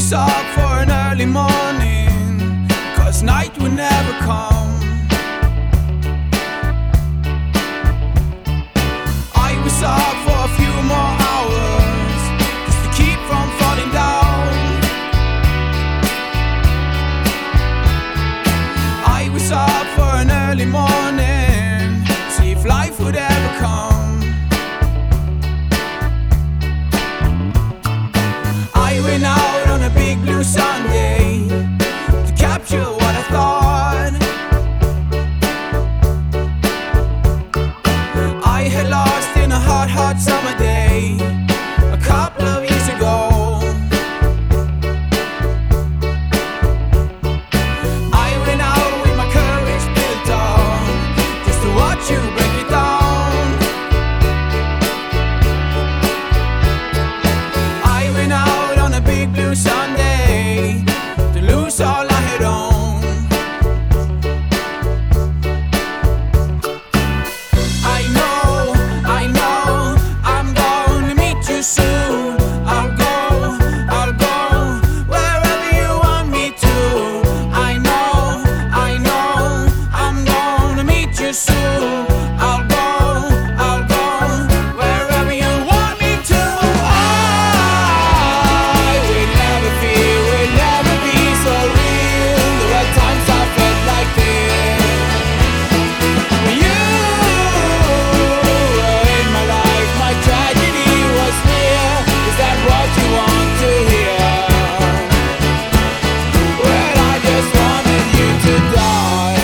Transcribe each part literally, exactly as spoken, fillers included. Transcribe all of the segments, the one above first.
was up for an early morning, 'cause night would never come. I was up for a few more hours, just to keep from falling down. I was up for an early morning, see if life would ever come. I went out on a big blue Sunday to capture what I thought I had lost in a hot, hot summer day a couple of years ago. I went out with my courage built up just to watch you break it down. I went out on a big blue Sunday to lose all I had owned. I know, I know, I'm gonna meet you soon. I'll go, I'll go wherever you want me to. I know, I know, I'm gonna meet you soon. I'll go, I'll go wherever you want me to. I will never feel, will never be so real. There were times I felt like this. When you were in my life, my tragedy was near. Is that what you want to hear? Well, I just wanted you to die.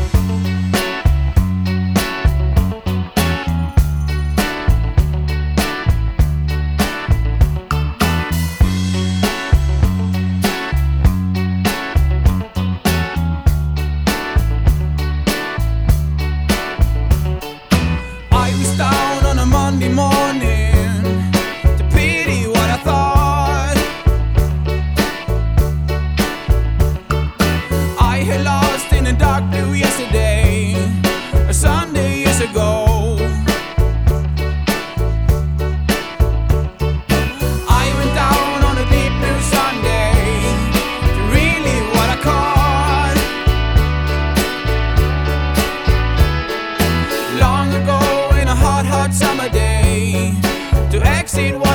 I was down on a Monday morning to pity what I thought I had lost in a dark blue yesterday, a Sunday years ago. I went down on a deep blue Sunday to really what I caught long ago in a hot, hot summer day to exit.